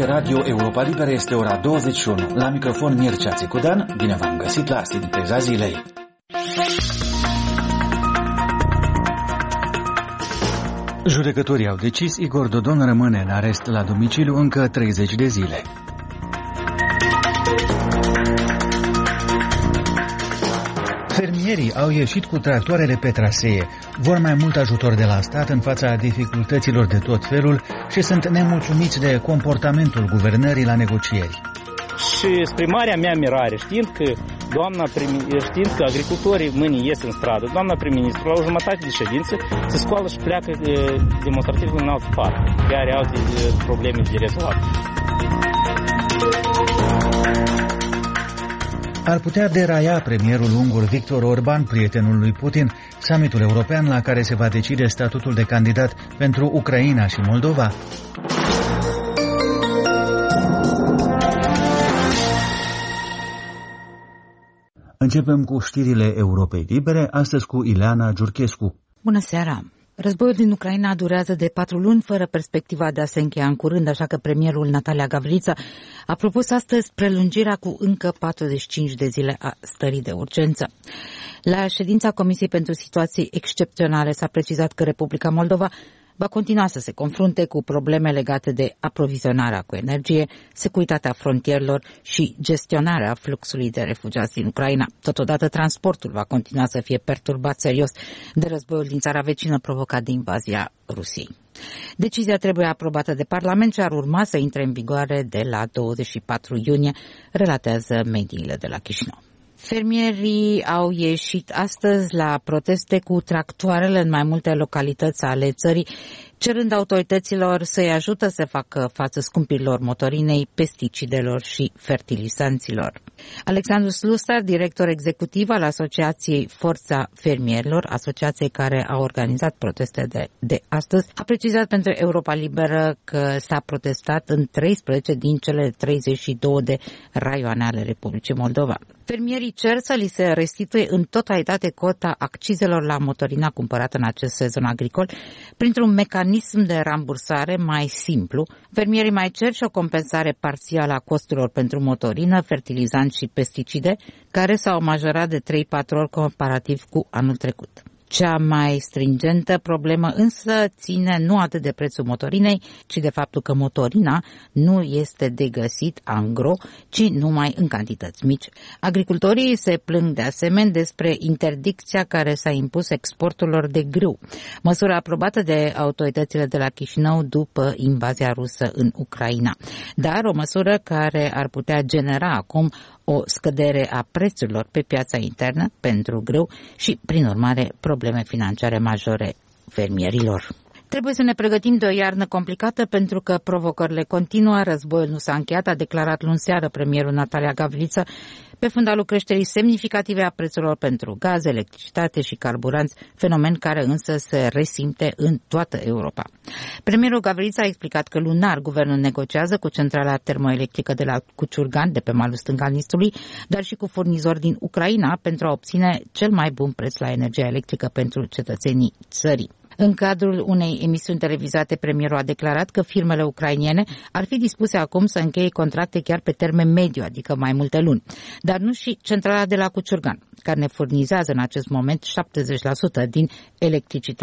face Radio Europa Liberă, este ora 21. La microfon Mircea Țicudean, bine v-am găsit la Sinteza Zilei. Judecătorii au decis, Igor Dodon rămâne în arest la domiciliu încă 30 de zile. Fermierii au ieșit cu tractoarele pe trasee, vor mai mult ajutor de la stat în fața dificultăților de tot felul și sunt nemulțumiți de comportamentul guvernării la negocieri. Și spre marea mea mirare, știind că agricultorii mâine ies în stradă, doamna prim-ministru la o jumătate de ședință se scoală și pleacă demonstrativ în altă parte, care are alte probleme de rezolvat. Ar putea deraia premierul ungur Viktor Orban, prietenul lui Putin, summitul european la care se va decide statutul de candidat pentru Ucraina și Moldova. Începem cu știrile Europei Libere, astăzi cu Ileana Giurchescu. Bună seara! Războiul din Ucraina durează de 4 luni fără perspectiva de a se încheia în curând, așa că premierul Natalia Gavrița a propus astăzi prelungirea cu încă 45 de zile a stării de urgență. La ședința Comisiei pentru Situații Excepționale s-a precizat că Republica Moldova va continua să se confrunte cu probleme legate de aprovizionarea cu energie, securitatea frontierelor și gestionarea fluxului de refugiați din Ucraina. Totodată, transportul va continua să fie perturbat serios de războiul din țara vecină provocat de invazia Rusiei. Decizia trebuie aprobată de Parlament și ar urma să intre în vigoare de la 24 iunie, relatează mediile de la Chișinău. Fermierii au ieșit astăzi la proteste cu tractoarele în mai multe localități ale țării, cerând autorităților să-i ajută să facă față scumpirilor motorinei, pesticidelor și fertilizanților. Alexandru Slusar, director executiv al Asociației Forța Fermierilor, asociației care a organizat proteste de astăzi, a precizat pentru Europa Liberă că s-a protestat în 13 din cele 32 de raioane ale Republicii Moldova. Fermierii cer să li se restituie în totalitate cota accizelor la motorina cumpărată în acest sezon agricol printr-un mecanism de rambursare mai simplu. Fermierii mai cer și o compensare parțială a costurilor pentru motorină, fertilizanți și pesticide, care s-au majorat de 3-4 ori comparativ cu anul trecut. Cea mai stringentă problemă însă ține nu atât de prețul motorinei, ci de faptul că motorina nu este de găsit angro, ci numai în cantități mici. Agricultorii se plâng de asemenea despre interdicția care s-a impus exporturilor de grâu, măsură aprobată de autoritățile de la Chișinău după invazia rusă în Ucraina, dar o măsură care ar putea genera acum o scădere a prețurilor pe piața internă pentru grâu și, prin urmare, probleme financiare majore fermierilor. Trebuie să ne pregătim de o iarnă complicată pentru că provocările continuă, războiul nu s-a încheiat, a declarat luni seară premierul Natalia Gavrița, pe fundalul creșterii semnificative a prețurilor pentru gaze, electricitate și carburanți, fenomen care însă se resimte în toată Europa. Premierul Gavrița a explicat că lunar guvernul negociază cu centrala termoelectrică de la Cuciurgan, de pe malul stâng al Nistrului, dar și cu furnizori din Ucraina pentru a obține cel mai bun preț la energia electrică pentru cetățenii țării. În cadrul unei emisiuni televizate, premierul a declarat că firmele ucrainene ar fi dispuse acum să încheie contracte chiar pe termen mediu, adică mai multe luni, dar nu și centrala de la Cuciurgan, care ne furnizează în acest moment 70% din electricitate